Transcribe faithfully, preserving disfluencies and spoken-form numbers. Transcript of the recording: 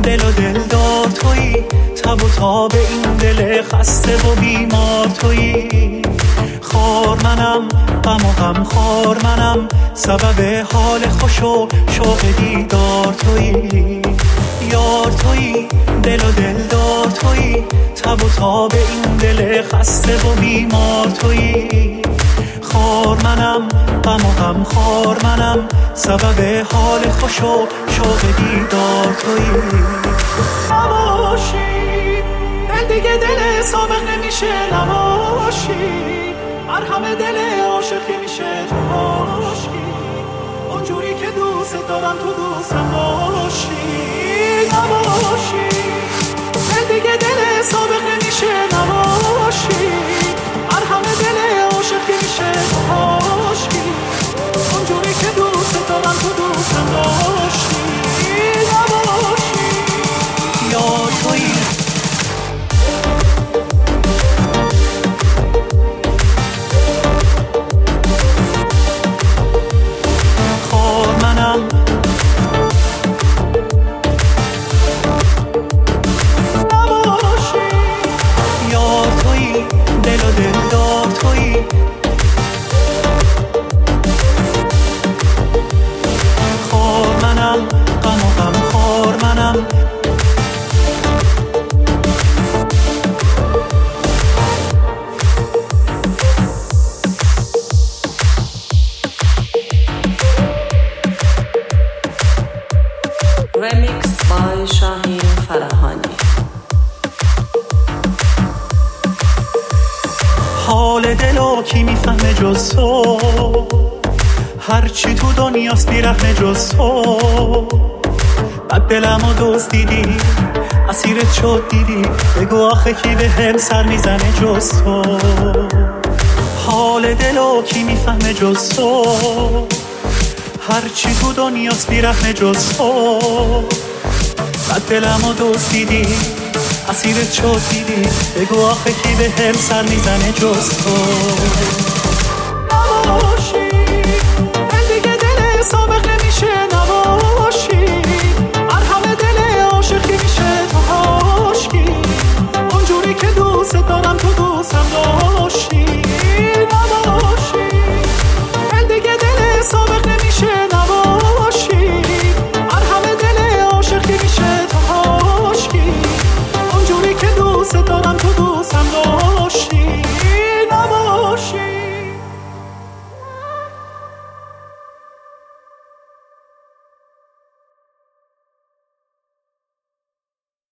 دل و دلدار تویی، تب و تاب این دل خسته و بیمار تویی. خار منم، غم و غم خار منم، سبب حال خوش و شوق دیدار تویی. یار تویی، دل و دلدار تویی، تب و تاب این دل خسته و بیمار تویی. خار منم، غم و غم خار منم، سبب حال خوش و شوق دیدار تویی. نباشی دل دیگه دل سابق نمیشه، نباشی مرهم دل عاشق میشه تو عاشقی، اونجوری که دوست دارم تو دوستم باشی. نباشی دل دیگه دل سابق نمیشه، نباشی مرهم دل عاشق میشه تو عاشقی، اونجوری که دوست دارم تو دوستم باشی. نباشی یار تویی، خار منم، نباشی یار تویی، دل و دلدار تویی. خار منم، غم و غم خار منم. Remix by شاهین فرهانی. حال دلو کی میفهمه جز تو، هرچی تو دنیاست بیرحمه جز تو. بد دلمو دزدیدی، اسیرت شد دیدی، بگو آخه کی به هم سر میزنه جز تو. حال دلو کی میفهمه جز تو، هرچی تو دنیاست بیرحمه جز تو. بد دلمو دزدیدی، اسیرت شد دیدی، بگو آخه کی به هم سر میزنه جز تو.